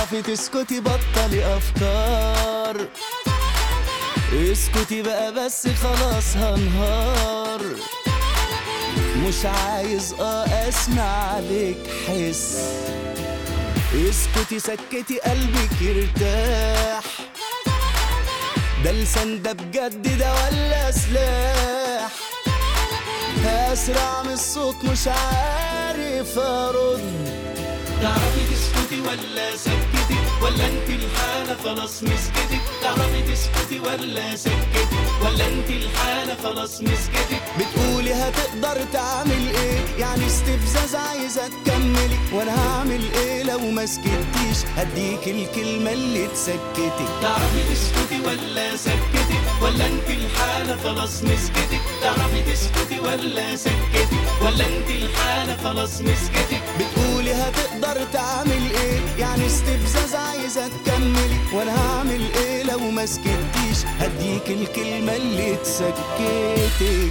تعرفي تسكتي بطلي افكار. اسكتي بقى بس خلاص هنهار. مش عايز اسمع لك حس. اسكتي سكتي قلبك يرتاح. ده لسان ده بجد ده ولا سلاح؟ اسرع من الصوت مش عارف ارد. تعرفي تسكتي ولا سكتي ولا انت الحالة خلاص مسكتك؟ تعرفي تسكتي ولا سكتي ولا انت الحالة خلاص مسكتك؟ بتقولي هتقدر تعمل ايه؟ يعني استفزاز عايزة تكملي. وانا هعمل ايه لو ما سكتيش؟ هديك الكلمة اللي تسكتك. تعرفي تسكتي ولا سكتي ولا انت الحالة خلاص مسكتك؟ تعرفي تسكتي ولا سكتي ولا انت الحالة خلاص مسكتك؟ بتقولي هتقدر تعمل ايه؟ يعني استفزاز عايزة تكملي. وانا هعمل ايه لو ما سكتيش؟ هديك الكلمة اللي تسكتك.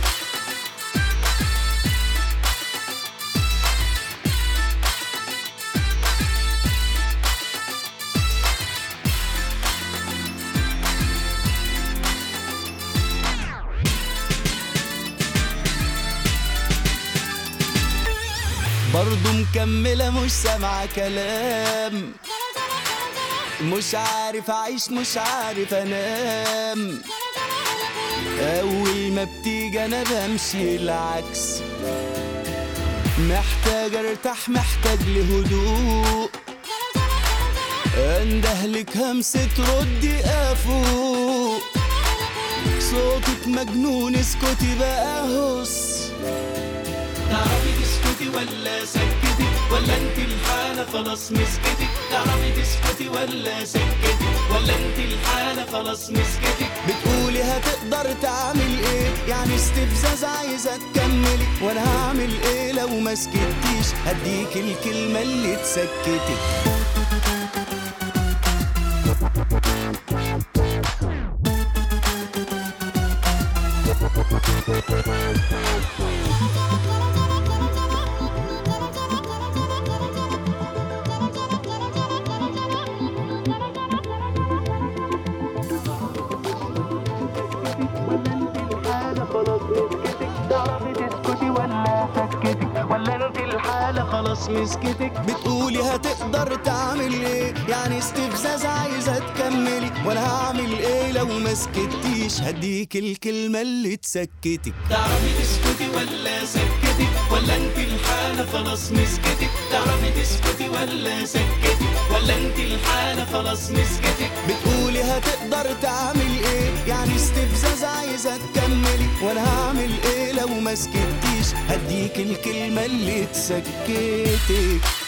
برضو مكملة مش سامعة كلام. مش عارف أعيش مش عارف أنام. أول ما بتيجي أنا بمشي العكس. محتاج أرتاح محتاج لهدوء. أندهلك همسة ردي أفوق. صوتك مجنون اسكتي بقى هس. تعرفي تسكتي ولا سكتي ولا انت الحالة خلاص مسكتك؟ تعرفي تسكتي ولا سكتي ولا انت الحالة خلاص مسكتك؟ بتقولي هتقدر تعمل ايه؟ يعني استفزاز عايزة تكملي. وانا هعمل ايه لو ما سكتيش؟ هديك الكلمة اللي تسكتك. خلاص مسكتك. بتقولي هتقدر تعمل ايه؟ يعني استفزاز عايزة تكملي. وانا هعمل ايه لو ما سكتيش؟ هديك الكلمة اللي تسكتك. تعرفي تسكتي ولا سكتي ولا انت الحالة خلاص مسكتك؟ تعرفي تسكتي ولا سكتي ولا انت الحالة خلاص مسكتك؟ بتقولي هتقدر تعمل ايه؟ يعني استفزاز عايزة تكملي. وانا هعمل ايه لو ما سكتيش؟ هديك الكلمة اللي تسكتك.